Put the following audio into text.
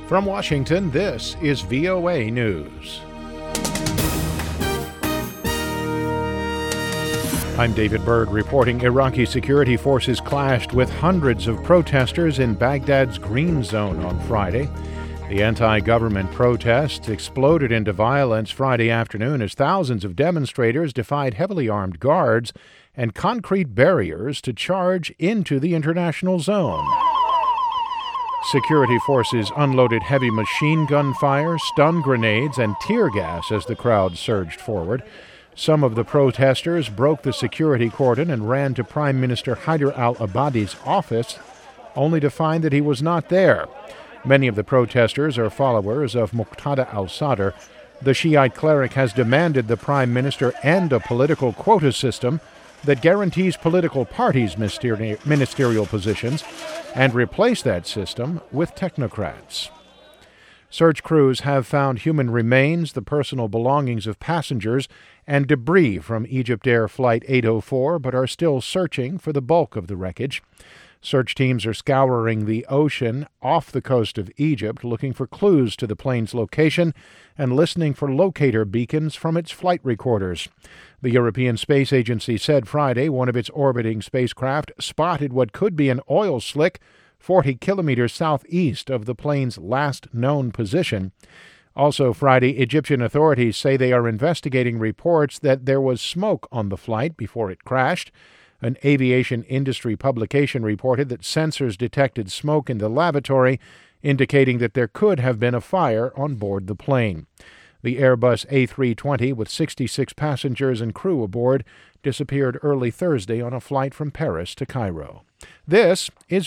From Washington, this is VOA News. I'm David Byrd reporting Iraqi security forces clashed with hundreds of protesters in Baghdad's Green Zone on Friday. The anti-government protests exploded into violence Friday afternoon as thousands of demonstrators defied heavily armed guards and concrete barriers to charge into the international zone. Security forces unloaded heavy machine gun fire, stun grenades, and tear gas as the crowd surged forward. Some of the protesters broke the security cordon and ran to Prime Minister Haider al-Abadi's office, only to find that he was not there. Many of the protesters are followers of Muqtada al-Sadr. The Shiite cleric has demanded the Prime Minister end a political quota system that guarantees political parties ministerial positions and replace that system with technocrats. Search crews have found human remains, the personal belongings of passengers, and debris from EgyptAir Flight 804, but are still searching for the bulk of the wreckage. Search teams are scouring the ocean off the coast of Egypt, looking for clues to the plane's location and listening for locator beacons from its flight recorders. The European Space Agency said Friday one of its orbiting spacecraft spotted what could be an oil slick 40 kilometers southeast of the plane's last known position. Also Friday, Egyptian authorities say they are investigating reports that there was smoke on the flight before it crashed. An aviation industry publication reported that sensors detected smoke in the lavatory, indicating that there could have been a fire on board the plane. The Airbus A320 with 66 passengers and crew aboard disappeared early Thursday on a flight from Paris to Cairo. This is